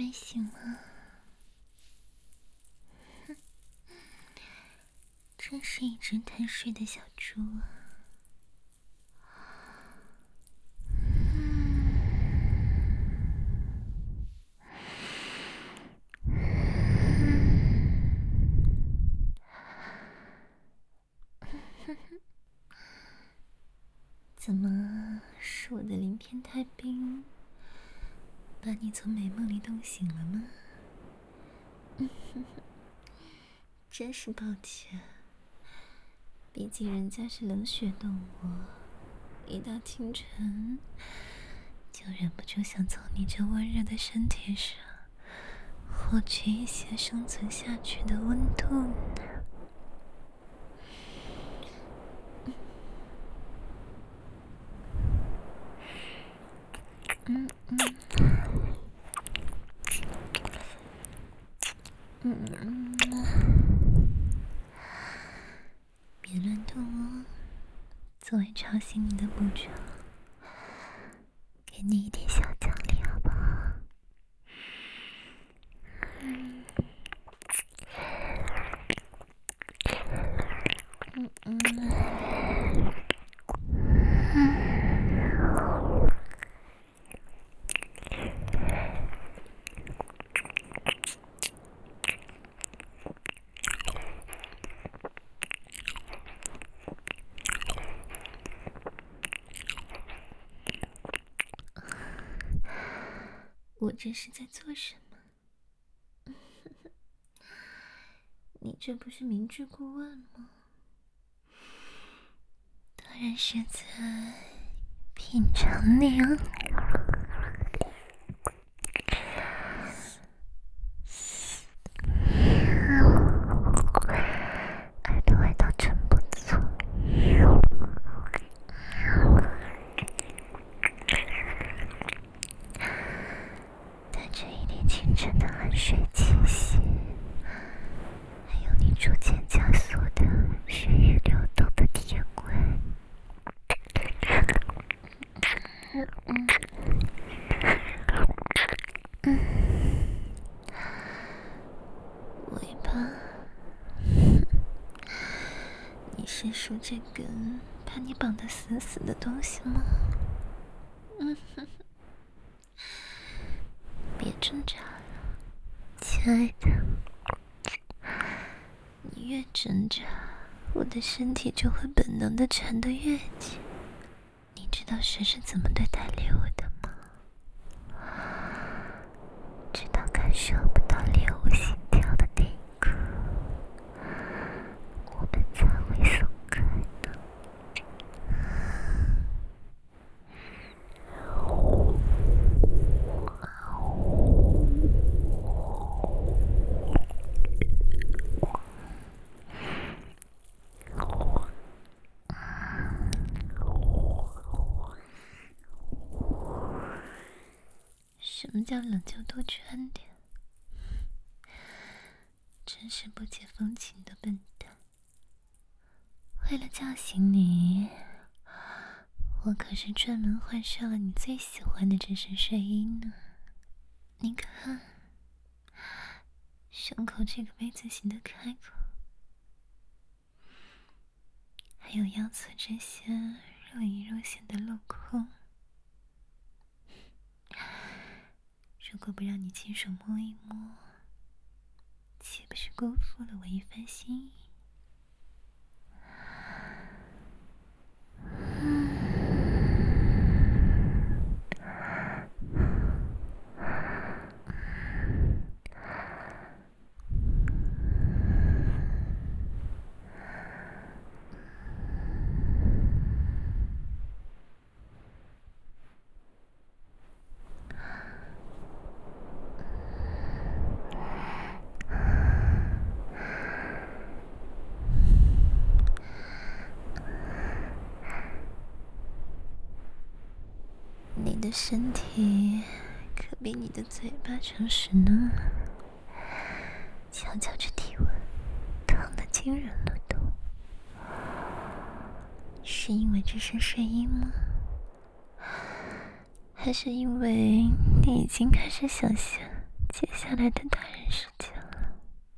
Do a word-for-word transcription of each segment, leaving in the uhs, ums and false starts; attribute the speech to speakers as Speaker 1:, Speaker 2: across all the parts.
Speaker 1: 还行吗？哼，真是一只贪睡的小猪啊！怎么是我的鳞片太冰，把你从美梦里冻醒了吗？真是抱歉，毕竟人家是冷血动物，一到清晨就忍不住想从你这温热的身体上获取一些生存下去的温度呢。嗯嗯嗯嗯，别乱动哦。作为吵醒你的补偿，给你一点小奖励好不好？嗯嗯嗯我这是在做什么？你这不是明知故问吗？当然是在品尝你啊！耳朵味道真不错。带着一点清晨的汗水气息，还有你逐渐加速的血液流动的甜味。嗯嗯，尾巴，你是说这根把你绑得死死的东西吗？嗯哼，别挣扎了，亲爱的。你越挣扎，我的身体就会本能地缠得越紧。你知道蛇是怎么对待猎物的吗？直到感受不到猎物心跳的那一刻，我们才会松开的。什么叫冷就多穿点？真是不解风情的笨蛋！为了叫醒你，我可是专门换上了你最喜欢的这身睡衣呢。你看，胸口这个 V 字形的开口，还有腰侧这些若隐若现的镂空，如果不让你亲手摸一摸，岂不是辜负了我一番心意？你的身体可比你的嘴巴诚实呢。瞧瞧这体温，烫得惊人了都。是因为这身睡衣吗？还是因为你已经开始想象接下来的大人时间了。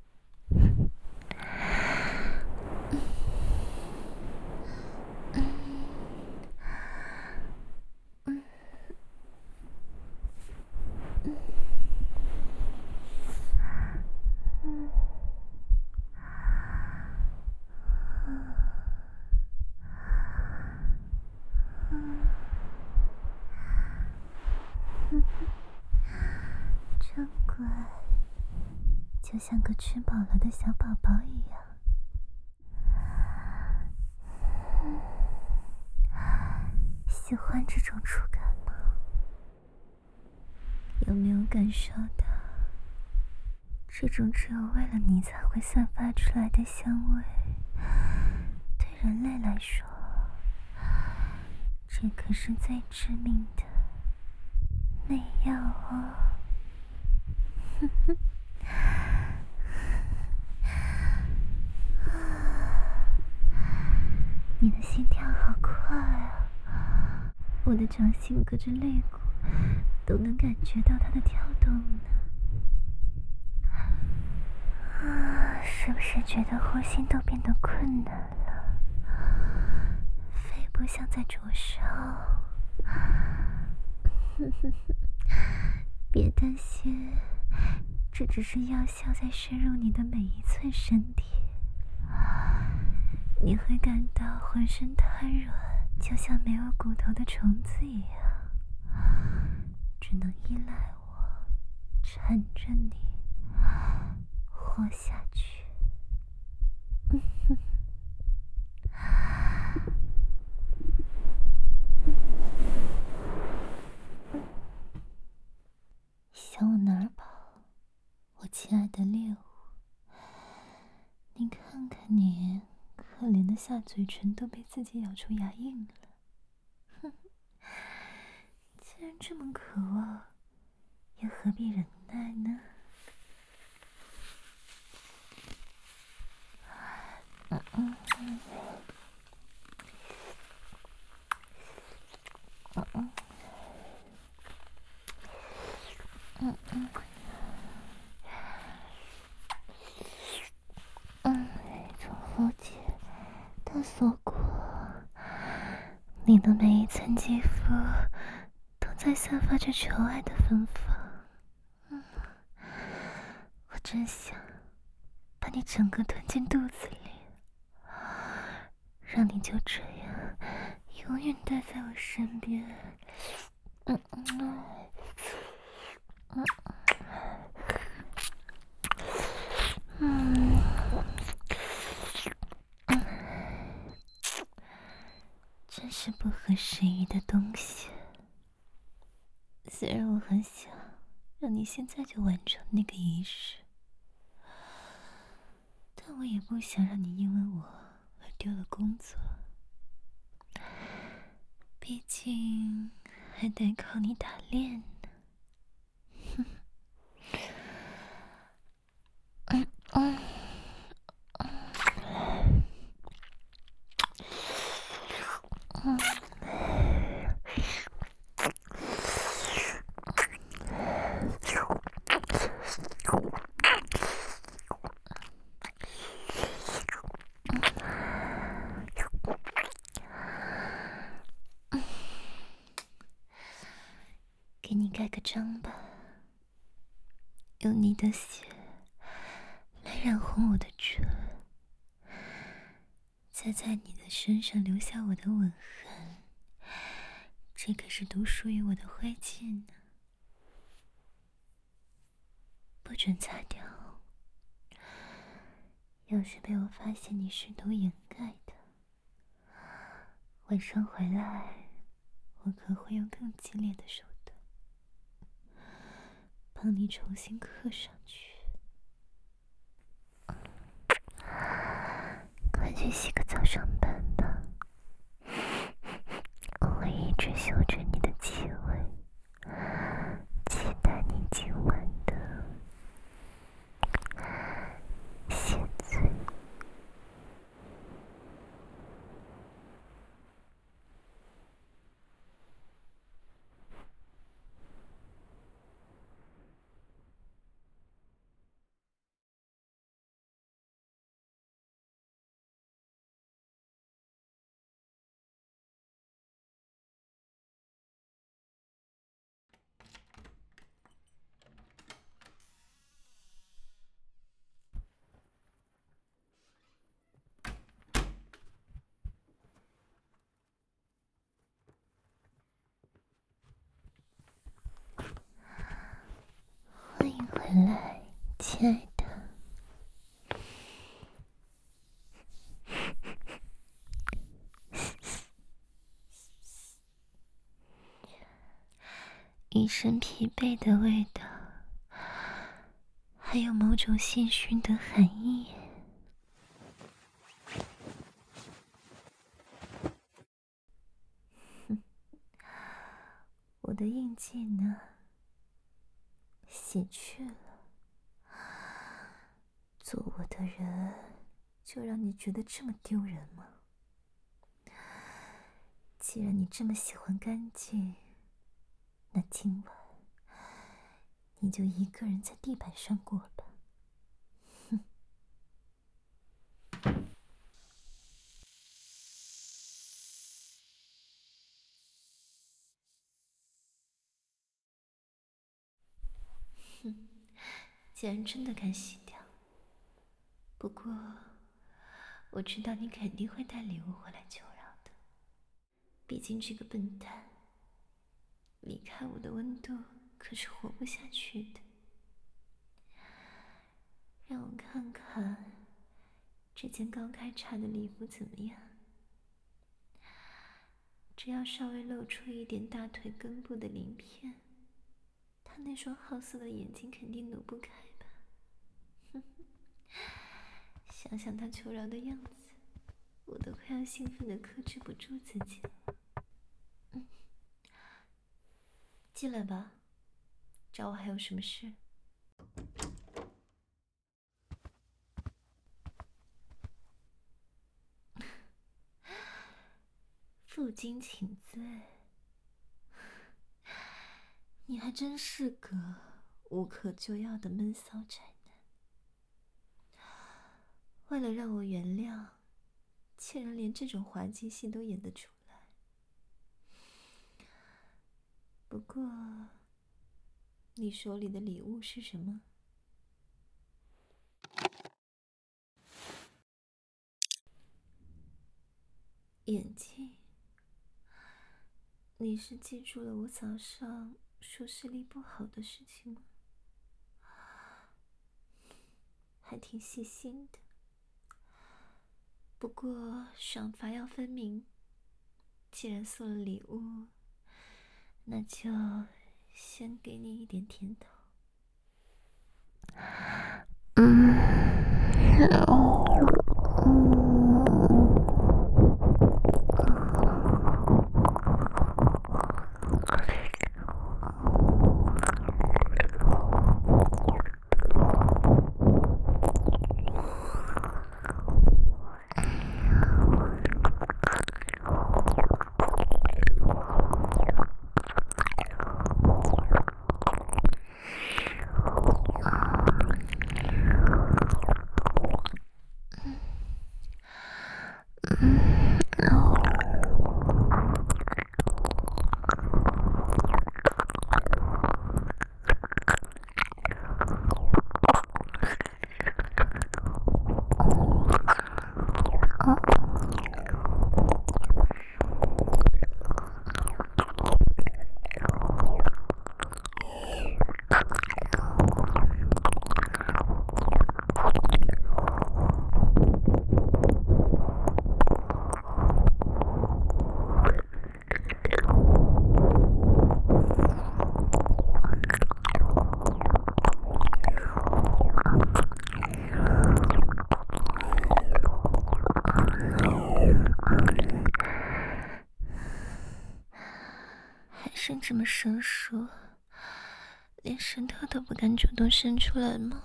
Speaker 1: 真乖，就像个吃饱了的小宝宝一样。喜欢这种触感吗？有没有感受到这种只有为了你才会散发出来的香味？对人类来说，这可是最致命的美药哦。哼哼。你的心跳好快啊！我的掌心隔着肋骨都能感觉到它的跳动呢。啊，是不是觉得呼吸都变得困难了？肺部像在灼烧。别担心，这只是药效在深入你的每一寸身体，你会感到浑身瘫软，就像没有骨头的虫子一样，只能依赖我缠着你活下去。向我哪儿跑，我亲爱的猎物？你看看你，可怜的下嘴唇都被自己咬出牙印了。哼，既然这么渴望，又何必忍耐呢？嗯嗯嗯嗯嗯嗯嗯嗯，从喉结到锁骨，你的每一寸肌肤都在散发着求爱的芬芳。嗯，我真想把你整个吞进肚子里，让你就这样永远待在我身边。嗯嗯嗯嗯嗯，真是不合时宜的东西。虽然我很想让你现在就完成那个仪式，但我也不想让你因为我而丢了工作。毕竟还得靠你打猎呢。嗯嗯嗯。给你盖个章吧，用你的血来染红我的唇，再在你的身上留下我的吻痕。这可是独属于我的灰烬呢，不准擦掉。要是被我发现你试图掩盖的，晚上回来，我可会用更激烈的手段帮你重新刻上去。快去洗个澡上班吧，我会一直嗅着你的气味，期待你今晚的谢罪。 亲爱的。一身疲惫的味道，还有某种性熏的寒意。哼，我的印记呢？洗去了。做我的人，就让你觉得这么丢人吗？既然你这么喜欢干净，那今晚你就一个人在地板上过吧。哼。哼，既然真的敢洗掉，不过我知道你肯定会带礼物回来求饶的。毕竟这个笨蛋离开我的温度可是活不下去的。让我看看这件高开叉的礼服怎么样？只要稍微露出一点大腿根部的鳞片，他那双好色的眼睛肯定挪不开吧。哼哼，想想他求饶的样子，我都快要兴奋的克制不住自己了。嗯，进来吧，找我还有什么事？负荆请罪，你还真是个无可救药的闷骚宅男。为了让我原谅，竟然连这种滑稽戏都演得出来。不过，你手里的礼物是什么？眼镜。你是记住了我早上说视力不好的事情吗？还挺细心的。不过赏罚要分明，既然送了礼物，那就先给你一点甜头。嗯，这么生疏，连舌头都不敢主动伸出来吗？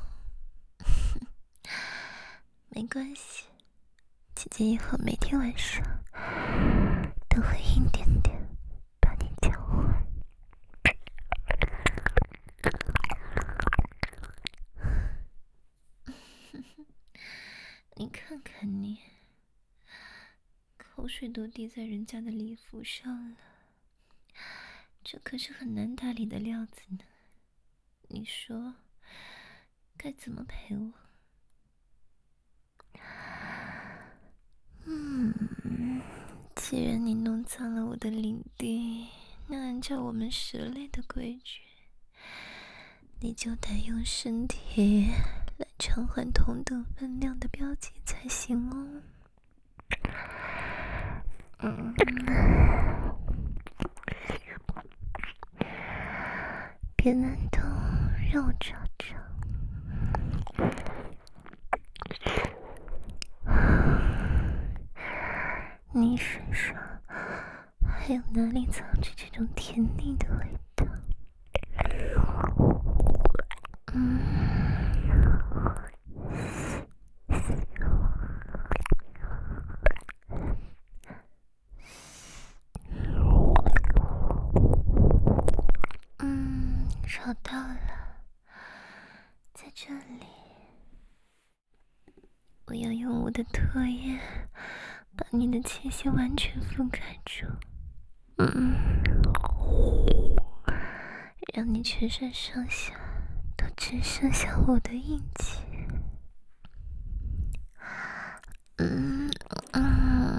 Speaker 1: 没关系，姐姐以后每天晚上都会一点点把你教坏。你看看你，口水都滴在人家的礼服上了。这可是很难打理的料子呢，你说该怎么陪我？嗯，既然你弄脏了我的领地，那按照我们蛇类的规矩，你就得用身体来偿还同等分量的标记才行哦。嗯，别难动，让我找找。你身上还有哪里藏着这种甜腻的味道？嗯，嗯，找到了，在这里。我要用我的唾液把你的气息完全覆盖住，嗯，让你全身上下都只剩下我的印记。嗯嗯，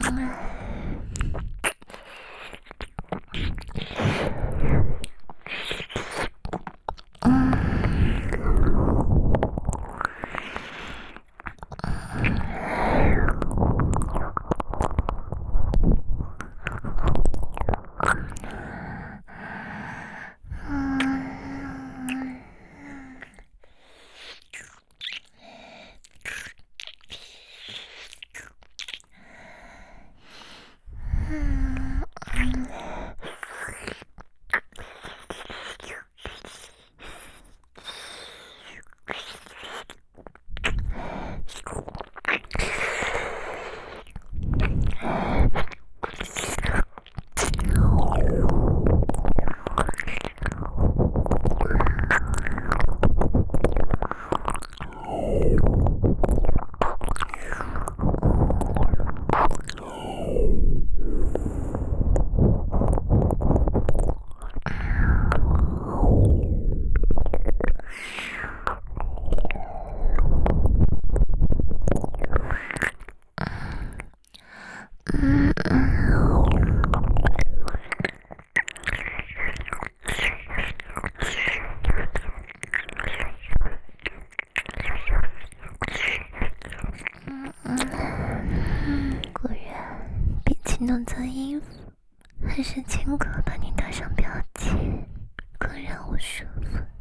Speaker 1: 果然，比起弄脏衣服，还是亲口把你打上标记更让我舒服呢。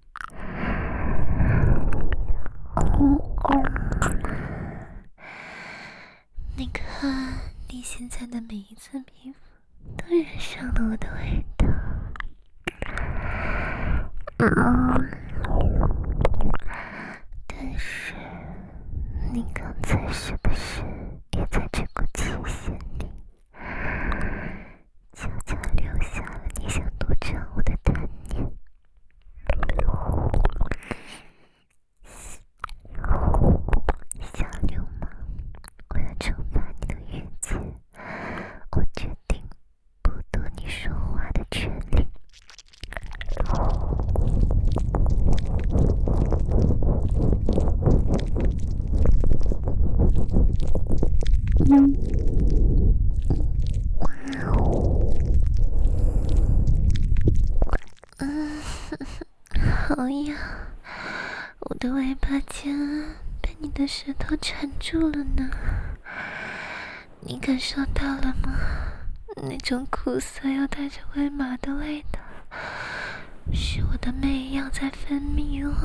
Speaker 1: 你看，你现在的每一寸皮肤都染上了我的味道。嗯，但是你刚才是不是也在这股气息里悄悄留下了你想多尝我的贪念？小流氓，为了惩罚你的越界，我决定剥夺你说话的权利。嗯，嗯，好痒，我的尾巴尖被你的舌头缠住了呢。你感受到了吗？那种苦涩又带着微麻的味道，是我的媚药在分泌哦。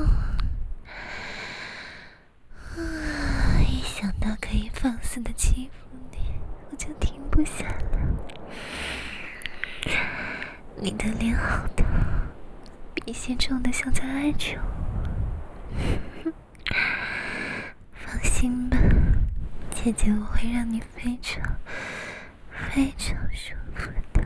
Speaker 1: 啊，一想到可以放肆的欺负你，我就停不下来。你的脸好大，鼻血重的像在哀求。放心吧，姐姐我会让你非常非常舒服的。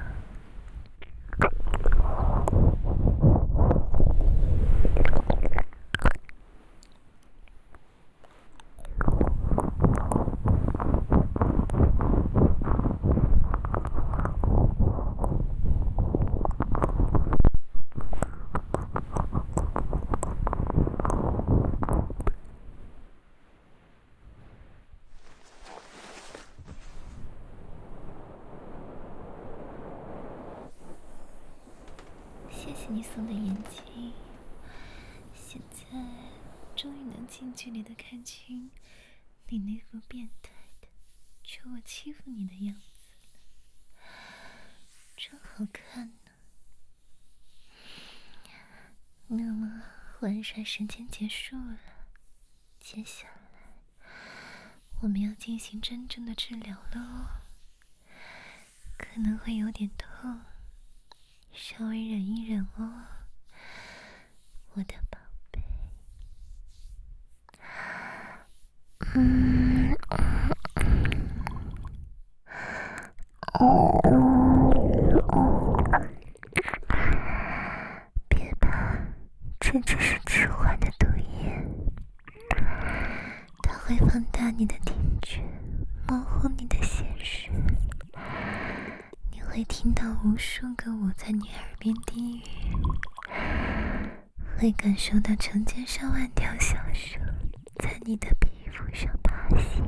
Speaker 1: 谢谢你送的眼睛，现在终于能近距离的看清你那副变态的求我欺负你的样子了，真好看呢。那么玩耍时间结束了，接下来我们要进行真正的治疗了哦，可能会有点痛，稍微忍一忍哦，我的宝贝。嗯，别怕，这只是迟缓的毒液，它会放大你的听觉，模糊你的现实，你会听到无数个我在你耳边低语，会感受到成千上万条小手在你的皮肤上爬行。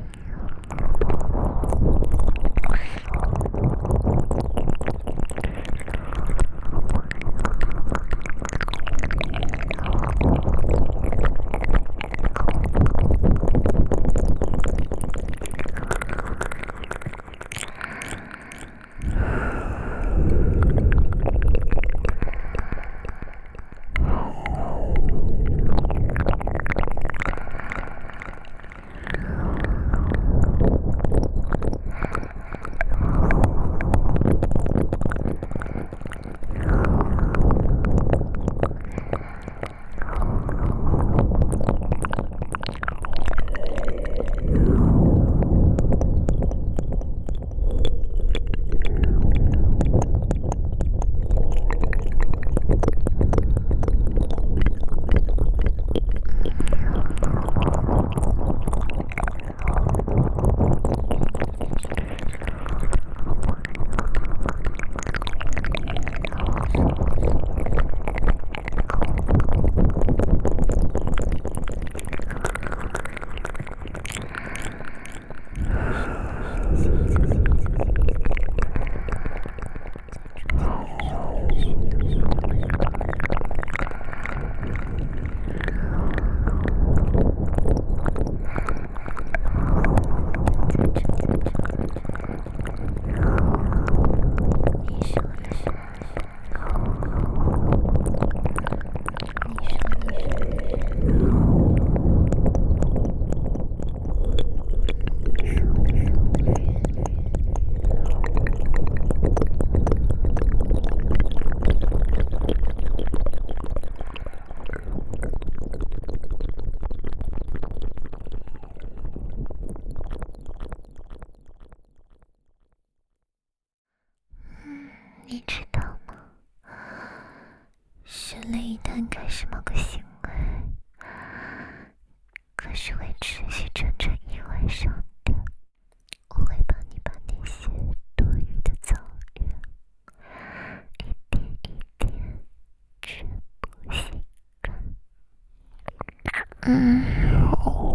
Speaker 1: 你知道吗？人类一旦开始某个行为，可是会持续整整一晚上的。我会帮你把那些多余的躁郁一点一点全部吸干。嗯。